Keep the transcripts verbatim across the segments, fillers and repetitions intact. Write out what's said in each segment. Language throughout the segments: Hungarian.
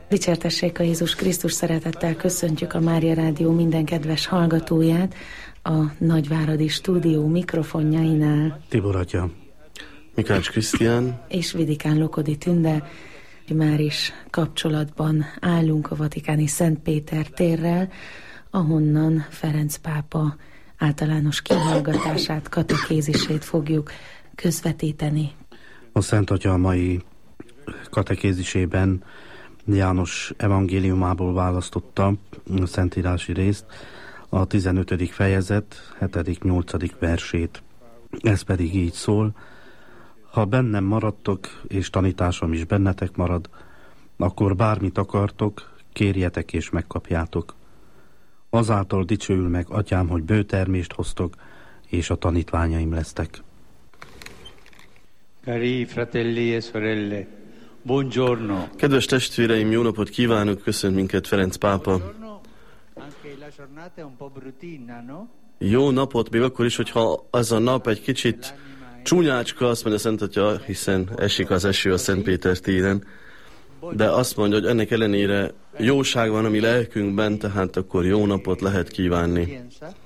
Dicsértessék a Jézus Krisztus, szeretettel köszöntjük a Mária Rádió minden kedves hallgatóját a Nagyváradi Stúdió mikrofonjainál. Tibor atya, Mikács Krisztián és Vidikán Lokodi Tünde. Már is kapcsolatban állunk a vatikáni Szent Péter térrel, ahonnan Ferenc pápa általános kihallgatását, katekézisét fogjuk közvetíteni. A Szent Atya a mai katekézisében János evangéliumából választotta a szentírási részt, a tizenötödik fejezet, hetedik-nyolcadik versét. Ez pedig így szól: ha bennem maradtok, és tanításom is bennetek marad, akkor bármit akartok, kérjetek és megkapjátok. Azáltal dicsőül meg Atyám, hogy bőtermést hoztok, és a tanítványaim lesztek. Cari fratelli e sorelle, buongiorno. Kedves testvéreim, jó napot kívánok, köszönt minket Ferenc pápa. Jó napot, még akkor is, hogyha az a nap egy kicsit csúnyácska, azt mondja Szent Atya, hiszen esik az eső a Szent Péter téren, de azt mondja, hogy ennek ellenére jóság van a mi lelkünkben, tehát akkor jó napot lehet kívánni.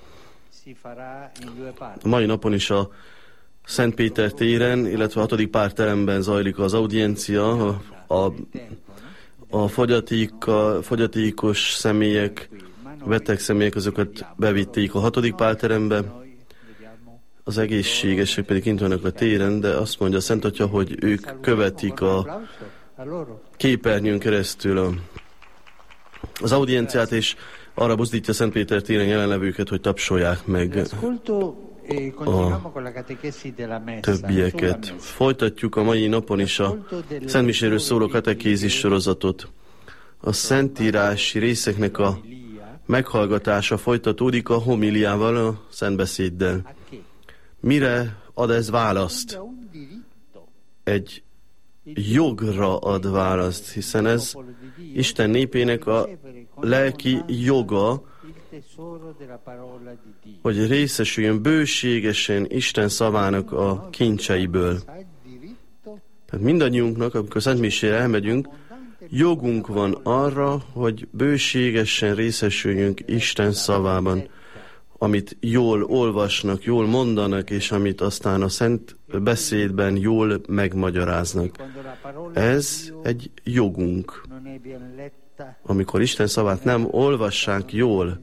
A mai napon is a Szent Péter téren, illetve a hatodik párteremben zajlik az audiencia, a, a, a fogyatéka, fogyatékos személyek, beteg személyek, azokat bevitték a hatodik párterembe, az egészségesek pedig kint vannak a téren, de azt mondja a Szent Atya, hogy ők követik a képernyőn keresztül a, az audienciát, és arra buzdítja Szent Péter téren jelenlevőket, hogy tapsolják meg a többieket. Folytatjuk a mai napon is a Szent Miséről szóló katekézis sorozatot. A szentírási részeknek a meghallgatása folytatódik a homiliával, a szentbeszéddel. Mire ad ez választ? Egy jogra ad választ, hiszen ez Isten népének a lelki joga, hogy részesüljön bőségesen Isten szavának a kincseiből. Tehát mindannyiunknak, amikor Szent Misére elmegyünk, jogunk van arra, hogy bőségesen részesüljünk Isten szavában, amit jól olvasnak, jól mondanak, és amit aztán a szent beszédben jól megmagyaráznak. Ez egy jogunk. Amikor Isten szavát nem olvassák jól,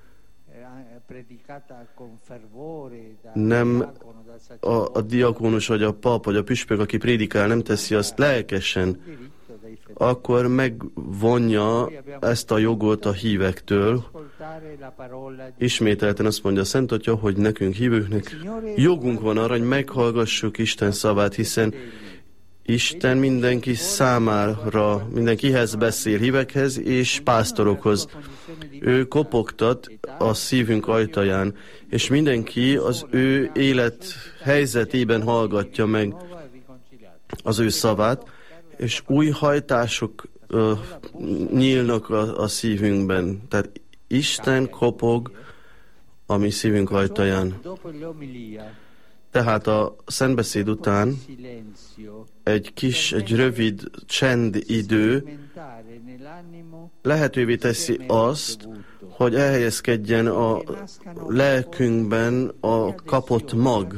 nem a, a diakónus, vagy a pap, vagy a püspök, aki prédikál, nem teszi azt lelkesen, akkor megvonja ezt a jogot a hívektől. Ismételten azt mondja a Szent Atya, hogy nekünk hívőknek jogunk van arra, hogy meghallgassuk Isten szavát, hiszen Isten mindenki számára, mindenkihez beszél, hívekhez és pásztorokhoz. Ő kopogtat a szívünk ajtaján, és mindenki az ő élet helyzetében hallgatja meg az ő szavát, és új hajtások uh, nyílnak a, a szívünkben. Tehát Isten kopog a mi szívünk ajtaján. Tehát a szentbeszéd után egy kis, egy rövid csendidő lehetővé teszi azt, hogy elhelyezkedjen a lelkünkben a kapott mag,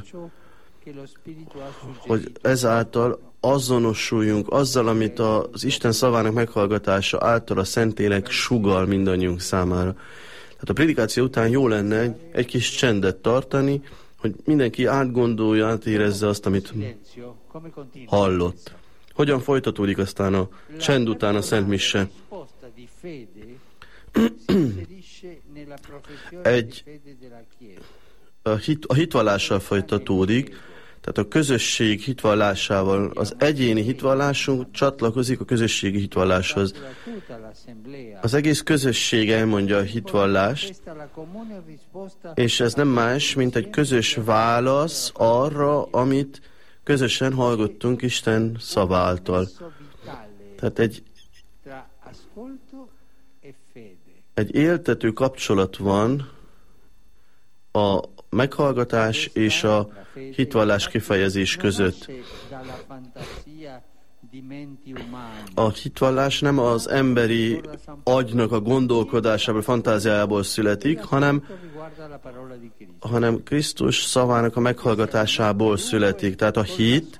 hogy ezáltal azonosuljunk azzal, amit az Isten szavának meghallgatása által a Szentlélek sugall mindannyiunk számára. Tehát a prédikáció után jó lenne egy, egy kis csendet tartani, hogy mindenki átgondolja, átérezze azt, amit hallott. Hogyan folytatódik aztán a csend után a Szent Mise? Egy a, hit, a hitvallással folytatódik, tehát a közösség hitvallásával, az egyéni hitvallásunk csatlakozik a közösségi hitvalláshoz. Az egész közösség elmondja a hitvallást, és ez nem más, mint egy közös válasz arra, amit közösen hallgattunk Isten szaváltal. Tehát egy, egy éltető kapcsolat van a meghallgatás és a hitvallás kifejezés között. A hitvallás nem az emberi agynak a gondolkodásából, fantáziájából születik, hanem, hanem Krisztus szavának a meghallgatásából születik. Tehát a hit,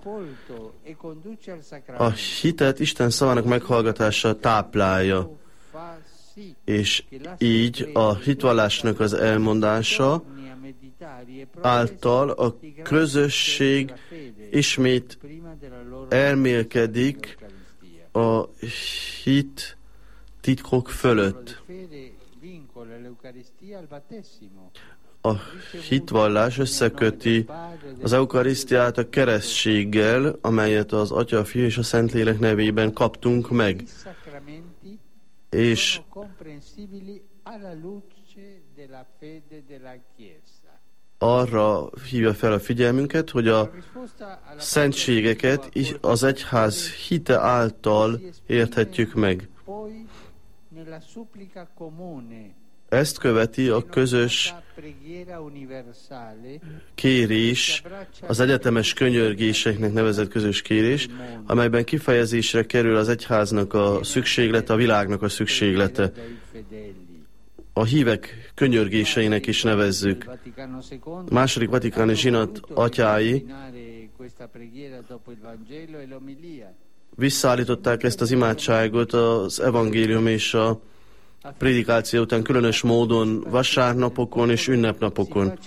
a hitet Isten szavának meghallgatása táplálja. És így a hitvallásnak az elmondása által a közösség ismét elmélkedik a hit titkok fölött. A hitvallás összeköti az eukarisztiát a keresztséggel, amelyet az Atya, a Fiú és a Szentlélek nevében kaptunk meg. És arra hívja fel a figyelmünket, hogy a szentségeket az egyház hite által érthetjük meg. Ezt követi a közös kérés, az egyetemes könyörgéseknek nevezett közös kérés, amelyben kifejezésre kerül az egyháznak a szükséglete, a világnak a szükséglete. A hívek könyörgéseinek is nevezzük. A második vatikáni zsinat atyái visszaállították ezt az imádságot az evangélium és a prédikáció után különös módon vasárnapokon és ünnepnapokon.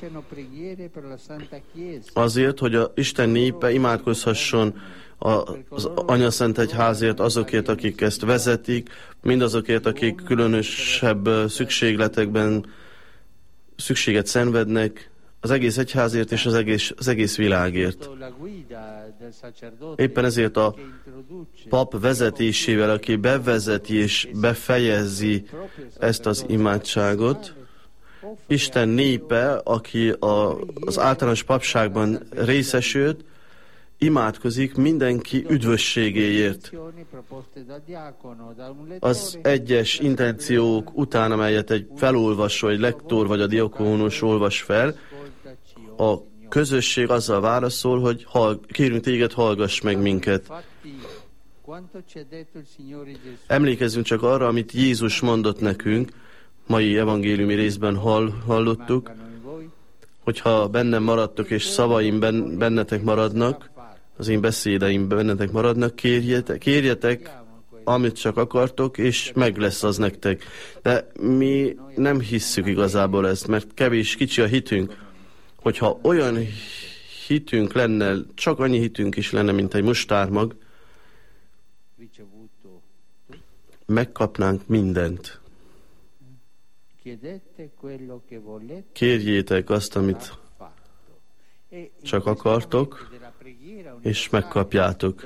Azért, hogy az Isten népe imádkozhasson az Anyaszent Egyházért, azokért, akik ezt vezetik, mindazokért, akik különösebb szükségletekben szükséget szenvednek, az egész egyházért és az egész, az egész világért. Éppen ezért a pap vezetésével, aki bevezeti és befejezi ezt az imádságot, Isten népe, aki a, az általános papságban részesült, imádkozik mindenki üdvösségéért. Az egyes intenciók után, amelyet egy felolvasó, egy lektor vagy a diakónus olvas fel, a közösség azzal válaszol, hogy hall, kérünk téged, hallgass meg minket. Emlékezzünk csak arra, amit Jézus mondott nekünk, mai evangéliumi részben hall, hallottuk, hogyha bennem maradtok és szavaim ben, bennetek maradnak, az én beszédeim bennetek maradnak, kérjetek, kérjetek, amit csak akartok, és meg lesz az nektek. De mi nem hisszük igazából ezt, mert kevés, kicsi a hitünk. Hogyha olyan hitünk lenne, csak annyi hitünk is lenne, mint egy mustármag, megkapnánk mindent. Kérjétek azt, amit csak akartok, és megkapjátok.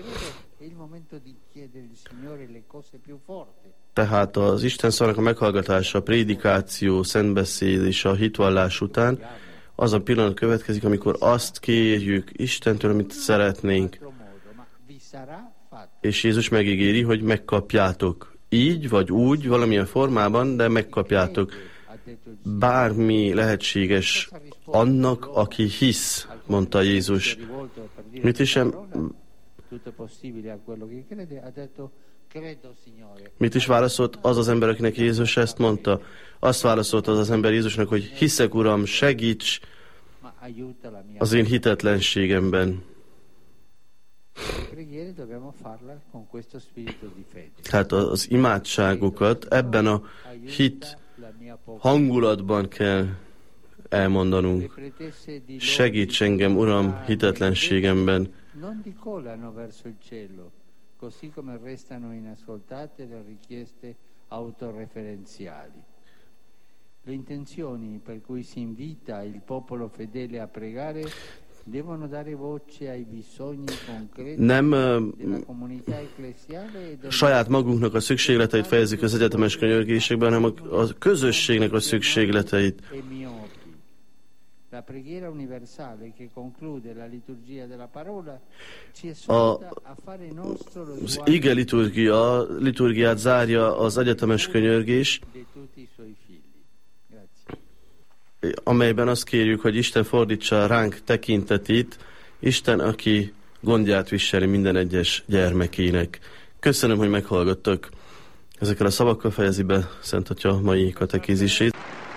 Tehát az Isten szavának a meghallgatása, a prédikáció, szentbeszéd és a hitvallás után az a pillanat következik, amikor azt kérjük Istentől, amit szeretnénk. És Jézus megígéri, hogy megkapjátok. Így vagy úgy, valamilyen formában, de megkapjátok. Bármi lehetséges annak, aki hisz, mondta Jézus. Mit is, em... Mit is válaszolt az az ember, akinek Jézus ezt mondta? Azt válaszolt az az ember Jézusnak, hogy hiszek, Uram, segíts az én hitetlenségemben. Tehát az imádságokat ebben a hit hangulatban kell elmondanunk. Segíts engem, Uram, hitetlenségemben. Così come restano inascoltate le richieste autoreferenziali. Le intenzioni per cui si invita il popolo fedele a pregare devono dare voce ai bisogni concreti della comunità ecclesiale e del saját magunknak a szükségleteit fejezik az egyetemes könyörgésekben, hanem a, a közösségnek a szükségleteit. La preghiera universale che conclude la liturgia della parola ci esorta a fare nostro lo sguardo. Az ige liturgia, liturgiát zárja az egyetemes könyörgés, amelyben azt kérjük, hogy Isten fordítsa ránk tekintetét, Isten, aki gondját viseli minden egyes gyermekének. Köszönöm, hogy meghallgattak. Ezekkel a szavakkal fejezi be Szent Atya mai katekézisét.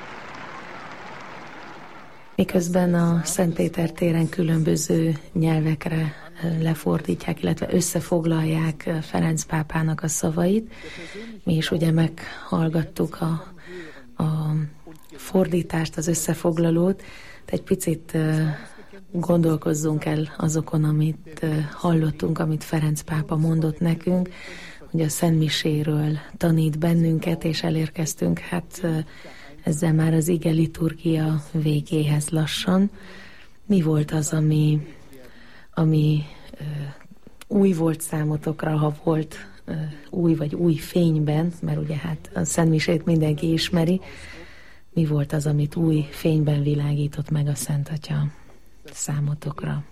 Miközben a Szent Péter téren különböző nyelvekre lefordítják, illetve összefoglalják Ferenc pápának a szavait, mi is ugye meghallgattuk a, a fordítást, az összefoglalót, de egy picit gondolkozzunk el azokon, amit hallottunk, amit Ferenc pápa mondott nekünk, hogy a Szentmiséről tanít bennünket, és elérkeztünk hát ezzel már az ige liturgia végéhez lassan. Mi volt az, ami, ami uh, új volt számotokra, ha volt uh, új vagy új fényben, mert ugye hát a Szentmisét mindenki ismeri. Mi volt az, amit új fényben világított meg a Szent Atya számotokra?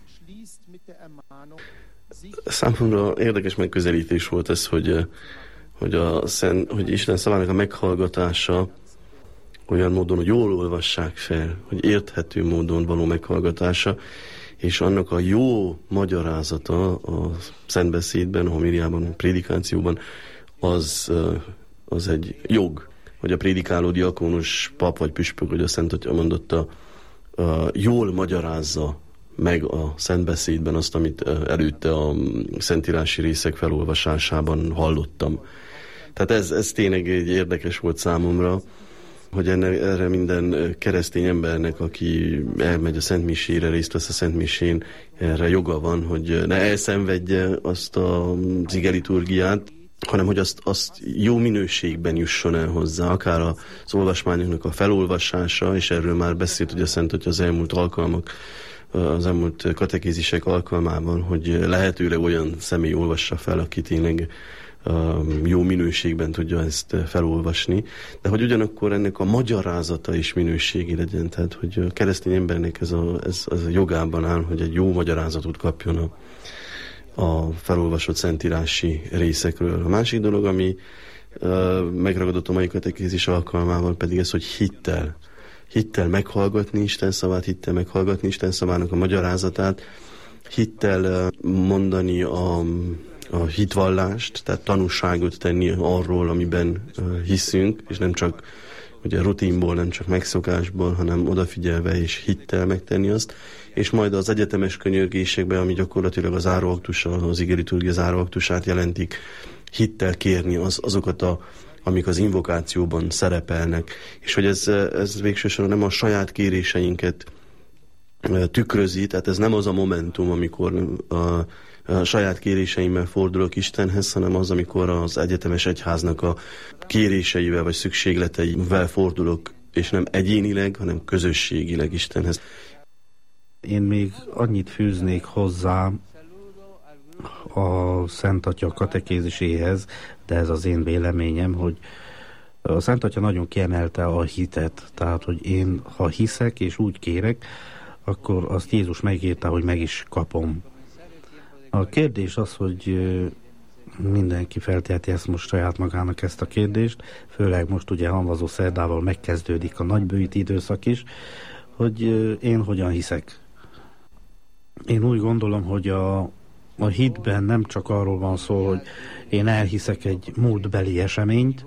Számomra érdekes megközelítés volt ez, hogy, hogy, a Szent, hogy Isten szavának a meghallgatása olyan módon, hogy jól olvassák fel, hogy érthető módon való meghallgatása, és annak a jó magyarázata a szentbeszédben, a homiliában, a prédikációban, az, az egy jog, hogy a prédikáló diakónus, pap vagy püspök, hogy a Szent Atya mondotta, jól magyarázza meg a szentbeszédben azt, amit előtte a szentírási részek felolvasásában hallottam. Tehát ez, ez tényleg egy érdekes volt számomra, hogy enne, erre minden keresztény embernek, aki elmegy a Szentmisére, részt vesz a Szentmisén, erre joga van, hogy ne elszenvedje azt az igeliturgiát, hanem hogy azt, azt jó minőségben jusson el hozzá, akár az olvasmányoknak a felolvasása, és erről már beszélt ugye a Szent Atya az elmúlt alkalmak, az elmúlt katekézisek alkalmában, hogy lehetőleg olyan személy olvassa fel, aki tényleg jó minőségben tudja ezt felolvasni, de hogy ugyanakkor ennek a magyarázata is minőségi legyen, tehát hogy a keresztény embernek ez a, ez, ez a jogában áll, hogy egy jó magyarázatot kapjon a, a felolvasott szentírási részekről. A másik dolog, ami uh, megragadott a mai katekézis alkalmával, pedig ez, hogy hittel. Hittel meghallgatni Isten szavát, hittel meghallgatni Isten szavának a magyarázatát, hittel uh, mondani a a hitvallást, tehát tanúságot tenni arról, amiben uh, hiszünk, és nem csak ugye rutinból, nem csak megszokásból, hanem odafigyelve és hittel megtenni azt, és majd az egyetemes könyörgésekben, ami gyakorlatilag az záróaktusa, az igeliturgia záróaktusát jelentik, hittel kérni az, azokat, a, amik az invokációban szerepelnek, és hogy ez, ez végsősorban nem a saját kéréseinket uh, tükrözi, tehát ez nem az a momentum, amikor a a saját kéréseimmel fordulok Istenhez, hanem az, amikor az egyetemes egyháznak a kéréseivel vagy szükségleteivel fordulok, és nem egyénileg, hanem közösségileg Istenhez. Én még annyit fűznék hozzá a Szent Atya katekéziséhez, de ez az én véleményem, hogy a Szent Atya nagyon kiemelte a hitet, tehát, hogy én, ha hiszek és úgy kérek, akkor azt Jézus megírta, hogy meg is kapom. A kérdés az, hogy mindenki felteheti ezt most saját magának ezt a kérdést, főleg most ugye hamvazó szerdával megkezdődik a nagybőjti időszak is, hogy én hogyan hiszek. Én úgy gondolom, hogy a, a hitben nem csak arról van szó, hogy én elhiszek egy múltbeli eseményt,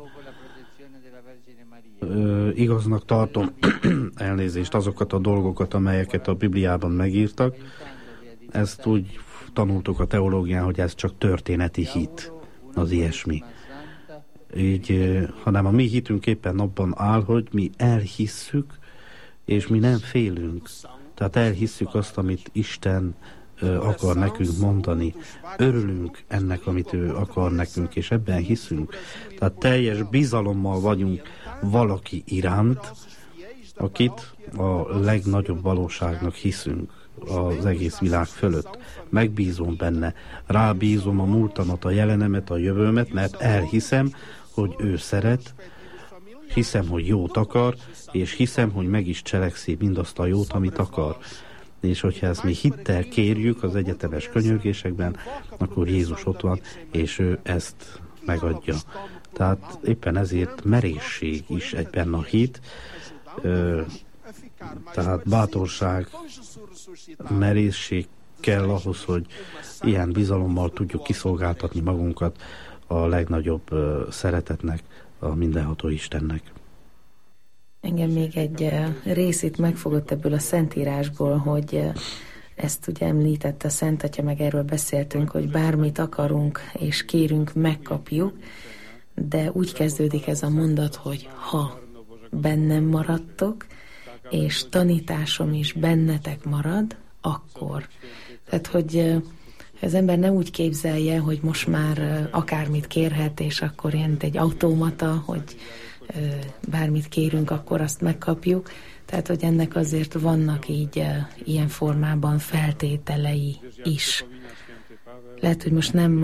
Ö, igaznak tartom elnézést azokat a dolgokat, amelyeket a Bibliában megírtak. Ezt úgy tanultuk a teológián, hogy ez csak történeti hit, az ilyesmi. Így, hanem a mi hitünk éppen abban áll, hogy mi elhisszük, és mi nem félünk. Tehát elhisszük azt, amit Isten ö, akar nekünk mondani. Örülünk ennek, amit ő akar nekünk, és ebben hiszünk. Tehát teljes bizalommal vagyunk valaki iránt, akit a legnagyobb valóságnak hiszünk az egész világ fölött. Megbízom benne, rábízom a múltamat, a jelenemet, a jövőmet, mert elhiszem, hogy ő szeret, hiszem, hogy jót akar, és hiszem, hogy meg is cselekszi mindazt a jót, amit akar. És hogyha ezt mi hittel kérjük az egyetemes könyörgésekben, akkor Jézus ott van, és ő ezt megadja. Tehát éppen ezért merészség is egyben a hit, ö, tehát bátorság, merészség kell ahhoz, hogy ilyen bizalommal tudjuk kiszolgáltatni magunkat a legnagyobb szeretetnek, a mindenható Istennek. Engem még egy részét megfogott ebből a Szentírásból, hogy ezt ugye említette a Szent Atya, meg erről beszéltünk, hogy bármit akarunk és kérünk, megkapjuk, de úgy kezdődik ez a mondat, hogy ha bennem maradtok, és tanításom is bennetek marad, akkor. Tehát, hogy az ember ne úgy képzelje, hogy most már akármit kérhet, és akkor ilyen egy automata, hogy bármit kérünk, akkor azt megkapjuk. Tehát, hogy ennek azért vannak így ilyen formában feltételei is. Lehet, hogy most nem,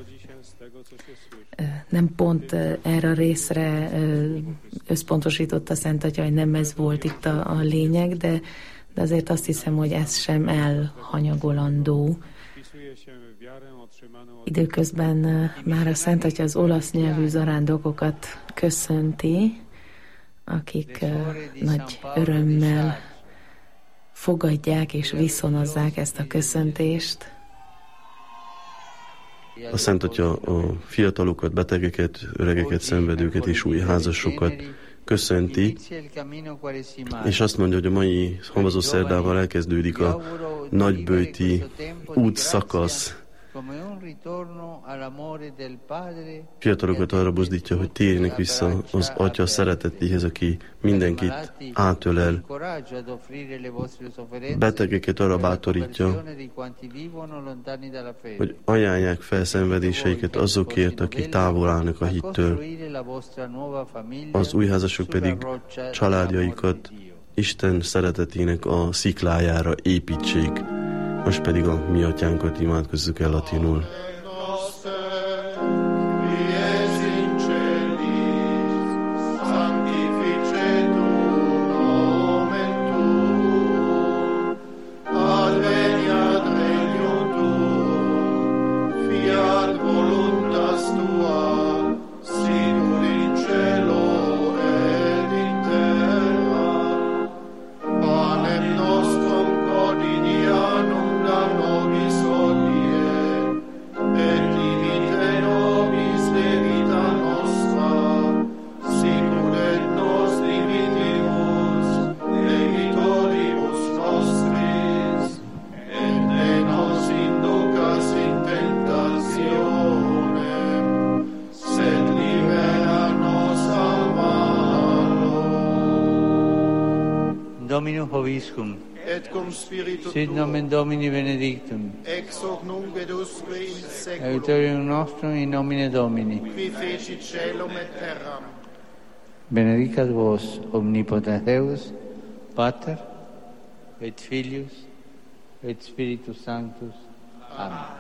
nem pont erre a részre összpontosított a Szent Atya, hogy nem ez volt itt a, a lényeg, de, de azért azt hiszem, hogy ez sem elhanyagolandó. Időközben már a Szent Atya az olasz nyelvű zarándokokat köszönti, akik nagy örömmel fogadják és viszonozzák ezt a köszöntést. A Szent Atya a fiatalokat, betegeket, öregeket, szenvedőket és új házasokat köszönti, és azt mondja, hogy a mai havazó szerdával elkezdődik a nagybőti útszakasz. Fiatalokat arra buzdítja, hogy térjenek vissza az Atya szeretetéhez, aki mindenkit átölel. Betegeket arra bátorítja, hogy ajánlják fel szenvedéseiket azokért, akik távol állnak a hittől. Az újházasok pedig családjaikat Isten szeretetének a sziklájára építsék. Most pedig a mi atyánkat imádkozzuk el latinul. Dominus Hoviscum, et cum spiritu sit nomen Domini benedictum, ex hoc nunc et usque in seculum, aiutorium nostrum in nomine Domini, qui fecit caelum et terram. Benedicat vos omnipotens Deus, Pater, et Filius, et Spiritus Sanctus. Amen.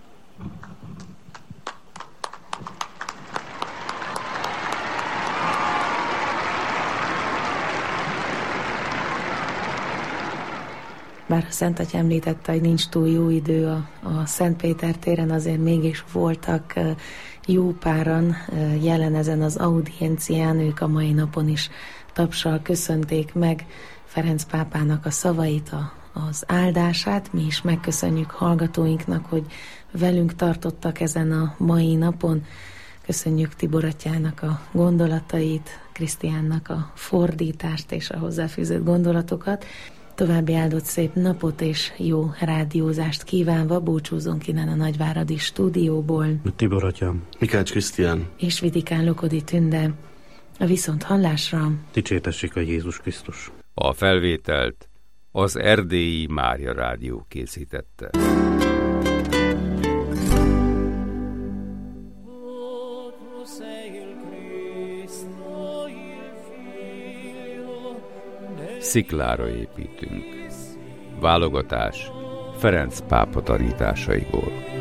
Bár a Szent Atya említette, hogy nincs túl jó idő a, a Szent Péter téren, azért mégis voltak jó páran jelen ezen az audiencián, ők a mai napon is tapssal köszönték meg Ferenc pápának a szavait, a, az áldását. Mi is megköszönjük hallgatóinknak, hogy velünk tartottak ezen a mai napon. Köszönjük Tibor atyának a gondolatait, Krisztiánnak a fordítást és a hozzáfűzött gondolatokat. További áldott szép napot és jó rádiózást kívánva búcsúzunk innen a Nagyváradi stúdióból. Tibor atya, Mikács Krisztián és Vidikán Lokodi Tünde. A viszont hallásra dicsértessék a Jézus Krisztus. A felvételt az Erdélyi Mária Rádió készítette. Sziklára építünk. Válogatás Ferenc pápa tanításaiból.